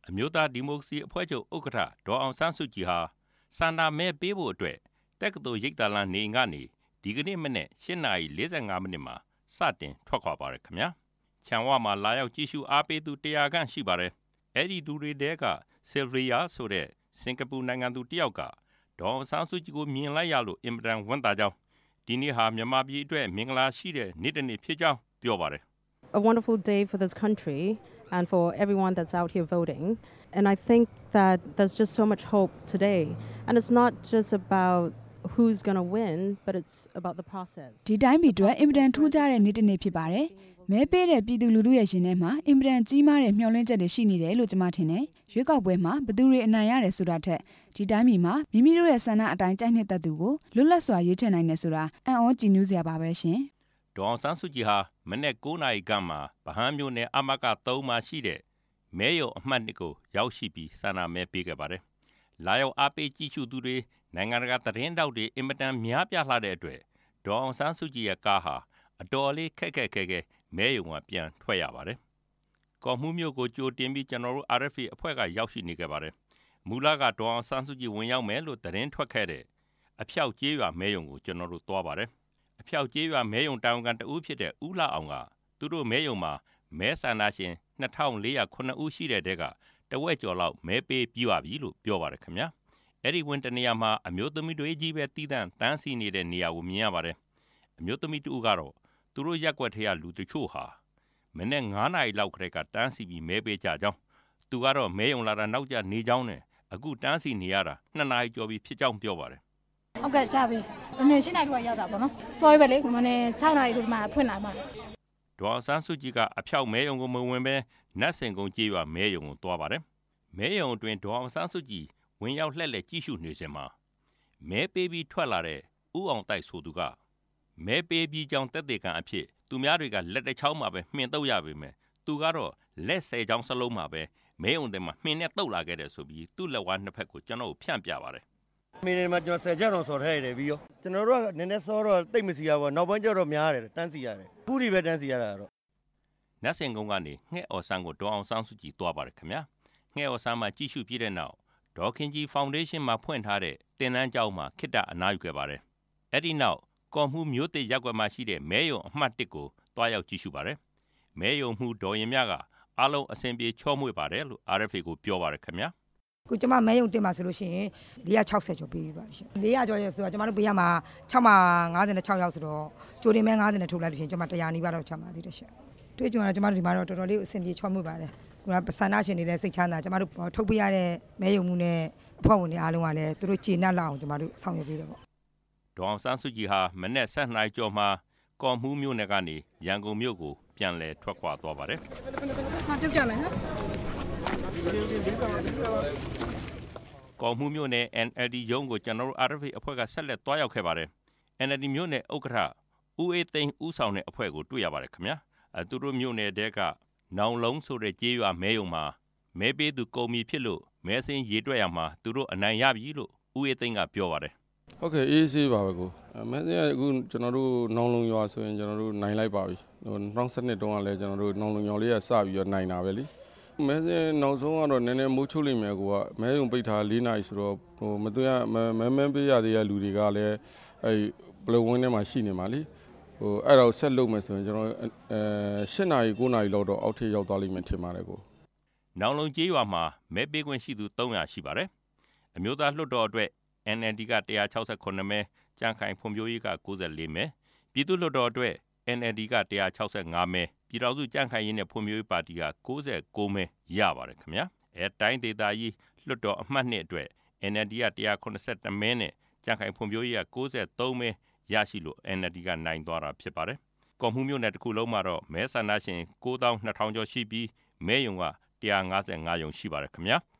အမျိုးသားဒီမိုကရေစီအဖွဲ့ချုပ်ဥက္ကဋ္ဌဒေါ်အောင်ဆန်းစုကြည်ဟာဆန္ဒမဲပေးဖို့အတွက်တက္ကသိုလ်ရိပ်သာလမ်းနေအိမ်ကနေဒီကနေ့မနေ့8:45 မိနစ်မှာစတင်ထွက်ခွာပါတယ်ခင်ဗျာခြံဝမှာလာရောက်ကြည့်ရှုအားပေးသူ100ခန့်ရှိပါတယ်အဲ့ဒီသူတွေတဲကဆီလ်ဗီယာဆိုတဲ့စင်ကာပူနိုင်ငံသူတယောက်ကဒေါ်အောင်ဆန်းစုကြည်ကိုမြင်လိုက်ရလို့အင်မတန်ဝမ်းသာကြောင်းဒီနေ့ဟာမြန်မာပြည်အတွက်မင်္ဂလာရှိတဲ့နေ့တစ်နေ့ဖြစ်ကြောင်းပြောပါတယ် A wonderful day for this country and for everyone that's out here voting. And I think that there's just so much hope today. And it's not just about who's going to win, but it's about the process. ဒီတိုင်းပြည်အတွက်အင်မတန်ထူးခြားတဲ့နေ့တစ်နေ့ဖြစ်ပါတယ်။မဲပေးတဲ့ပြည်သူလူထုရဲ့ရှင်ထဲမှာအင်မတန်ကြီးမားတဲ့မျှော်လင့်ချက်တွေရှိနေတယ်လို့ကျွန်မထင်တယ်။ရွေးကောက်ပွဲမှာဘယ်သူတွေအနိုင်ရတယ်ဆိုတာထက်ဒီတိုင်းပြည်မှာမိမိတို့ရဲ့ဆန္ဒအတိုင်းကြိုက်နှစ်သက်သူကိုလွတ်လပ်စွာရွေးချယ်နိုင်တယ်ဆိုတာအံ့ဩကြည်နူးစရာပါပဲရှင်။ဒေါ်အောင်ဆန်းစုကြည်ဟာမနေ့9နာရီခန့်မှာဗဟန်းမြို့နယ်အမက3မှာရှိတဲ့မဲရုံအမှတ်2ကိုရောက်ရှိပြီးဆန္ဒမဲပေးခဲ့ပါတယ်။လာရောက်အားပေးကြည့်ရှုသူတွေနိုင်ငံတကာသတင်းတောက်တွေအင်မတန်များပြားလှတဲ့အတွက်ဒေါ်အောင်ဆန်းစုကြည်ရဲ့ကားဟာအတော်လေးခက်ခဲမဲရုံကပြန်ထွက်ရပါတယ်။ကော်မှုမြို့ကိုကြိုတင်ပြီးကျွန်တော်တို့ RFA အဖွဲ့ကရောက်ရှိနေခဲ့ပါတယ်။မူလကဒေါ်အောင်ဆန်းစုကြည်ဝင်ရောက်မယ်လို့သတင်းထွက်ခဲ့တဲ့အဖျောက်ကျေးရွာမဲရုံကိုကျွန်တော်တို့သွားပါတယ်။အဖျောက်ကျေးရွာမဲရုံတာဝန်ခံတဦးဖြစ်တဲ့ဦးလှအောင်ကသူတို့မဲရုံမှာမဲဆန္ဒရှင်2409ဦးရှိတဲ့တဲကတဝက်ကျော်လောက်မဲပေးပြီးပါပြီလို့ပြောပါတယ်ခင်ဗျာအဲ့ဒီဝင်တနေရာမှာအမျိုးသမီးတွေကြီးပဲတည်တံ့တန်းစီနေတဲ့နေရာကိုမြင်ရပါတယ်အမျိုးသမီးတူကတော့သူတို့ရက်ွက်ထဲကလူတချို့ဟာမနေ့9နာရီလောက်ကတည်းကတန်းစီပြီးမဲပေးကြကြောင်းသူကတော့မဲယုံလာတာနောက်ကျနေကြောင်းနဲ့အခုတန်းစီနေရတာ2နာရီကျော်ပြီဖြစ်ကြောင်းပြောပါတယ်ဟုတ်ကဲ့ကြပြီမနေ့7နာရီခွဲရောက်တာပေါ့နော်စောရပဲလေမနေ့6နာရီခွဲမှဖွင့်လာမှာဒေါ်ဆန်းစုကြည်ကအဖျောက်မဲယုံကိုမဝင်ပဲနတ်စင်ကုန်းကြေးရွာမဲယုံကိုသွားပါတယ်။မဲယုံအတွင်းဒေါ်ဆန်းစုကြည်ဝင်ရောက်လှည့်လည်ကြည့်ရှုနေစဉ်မှာမဲပေးပြီးထွက်လာတဲ့ဥအောင်တိုက်ဆိုသူကမဲပေးပြီးကြောင်းတက်တဲ့ကံအဖြစ်သူများတွေကလက်တစ်ချောင်းမှာပဲမှင်တုပ်ရပေမဲ့သူကတော့လက်10ချောင်းစလုံးမှာပဲမဲယုံထဲမှာမှင်နဲ့တုပ်လာခဲ့တယ်ဆိုပြီးသူ့လက်ဝါးနှစ်ဖက်ကိုကျွန်တော်ကိုဖြန့်ပြပါတယ်။မင်းမှာကျွန်တော်10ချက်တော့စော်ထားရတယ်ပြီးရောကျွန်တော်တို့ကနည်းနည်းစောတော့တိတ်မစီရပါဘူးနောက်ပိုင်းကျတော့များရတယ်တန်းစီရတယ်ပူရီပဲတန်းစီရတာတော့နတ်စင်ကုန်းကနေငှက်အော်ဆန်းကိုဒေါ်အောင်ဆန်းစုကြည်သွားပါတယ်ခင်ဗျာငှက်အော်ဆန်းမှာကြည့်ရှုပြည့်တဲ့နောက်ဒေါ်ခင်ကြီးဖောင်ဒေးရှင်းမှာဖွင့်ထားတဲ့တင်နန်းကျောင်းမှာခိတ္တအနားယူခဲ့ပါတယ်အဲ့ဒီနောက်ကော်မှုမျိုးတစ်ရက်ွက်မှာရှိတဲ့မဲယုံအမှတ်1ကိုတွားရောက်ကြည့်ရှုပါတယ်မဲယုံမှုဒေါ်ရင်မြကအားလုံးအစဉ်ပြေချောမွေ့ပါတယ်လို့ RFA ကိုပြောပါတယ်ခင်ဗျာကိုကျမမဲယုံတင်ပါဆိုလို့ရှိရင်460ကျော်ပေးပြီးပါရှင်400ကျော်ရဆိုတော့ကျမတို့ပေးရမှာ6မှာ56ရောက်ဆိုတော့ကြိုတင်မဲ90နဲ့ထုတ်လိုက်လို့ရှိရင်ကျမ100နီးပါးတော့ချမှာသေးတယ်ရှင်တွေ့ကြုံရကျမတို့ဒီမှာတော့တော်တော်လေးအဆင်ပြေချောမွေ့ပါတယ်ကိုကဆန္ဒရှင်တွေလည်းစိတ်ချမ်းသာကျမတို့ထုတ်ပေးရတဲ့မဲယုံမှုနဲ့အဖွဲ့ဝင်တွေအားလုံးကလည်းသူတို့ကျေနပ်လောက်အောင်ကျမတို့ဆောင်ရွက်ပေးတယ်ပေါ့ဒေါအောင်ဆန်းစုကြည်ဟာမနေ့7နှစ်ကျော်မှာကော်မှုမြို့နယ်ကနေရန်ကုန်မြို့ကိုပြန်လည်ထွက်ခွာသွားပါတယ်ဟာပြုတ်ကြမယ်နော်ကော်မှုမြို့နယ် NLD ရုံးကိုကျွန်တော်တို့ RFA အဖွဲ့ကဆက်လက်သွားရောက်ခဲ့ပါတယ် NLD မြို့နယ်ဥက္ကဋ္ဌဦးအေးသိန်းဦးဆောင်တဲ့အဖွဲ့ကိုတွေ့ရပါတယ်ခင်ဗျာသူတို့မြို့နယ်တဲကနောင်လုံးဆိုတဲ့ကြေးရွာမဲယုံမှာမဲပေးသူကုံမီဖြစ်လို့မဲစင်းရေးတွက်ရမှာသူတို့အနိုင်ရပြီလို့ဦးအေးသိန်းကပြောပါတယ်ဟုတ်ကဲ့အေးဆေးပါပဲကိုမဲစင်းကအခုကျွန်တော်တို့နောင်လုံးရွာဆိုရင်ကျွန်တော်တို့နိုင်လိုက်ပါပြီ2012တုန်းကလည်းကျွန်တော်တို့နောင်လုံးရွာလေးကစပြီးတော့နိုင်တာပဲလေမဲစင်းနောက်ဆုံးကတော့နည်းနည်းမိုးချုပ်လိမ့်မယ်ကိုကမဲယုံပိတ်ထား4နာရီဆိုတော့မတွေ့ရမဲပေးရသေးတဲ့လူတွေကလည်းဘလဝင်းထဲမှာရှိနေမှာလေအဲ့တော့ဆက်လုပ်မယ်ဆိုရင်ကျွန်တော်8နာရီ9နာရီလောက်တော့အောက်ထပ်ရောက်သွားလိမ့်မယ်ထင်ပါတယ်ကိုနောင်လုံးကျေးရွာမှာမဲပေးခွင့်ရှိသူ300ရှိပါတယ်အမျိုးသားလွှတ်တော်အတွက် NLD က168မဲကြံ့ခိုင်ဖွံ့ဖြိုးရေးက94မဲပြည်သူ့လွှတ်တော်အတွက် NLD က165မဲပြည်ထောင်စုကြံ့ခိုင်ရေးနဲ့ဖွံ့ဖြိုးရေးပါတီက69မဲရပါတယ်ခင်ဗျာတိုင်းဒေသကြီးလွှတ်တော်အမှတ်2အတွက် NLD က182မဲနဲ့ကြံ့ခိုင်ဖွံ့ဖြိုးရေးက93မဲရရှိလို့ NLD ကနိုင်သွားတာဖြစ်ပါတယ်ကော်မှုမြို့နယ်တစ်ခုလုံးမှာတော့မဲဆန္ဒရှင်9200ကျော်ရှိပြီးမဲယုံက155ယုံရှိပါတယ်ခင်ဗျာ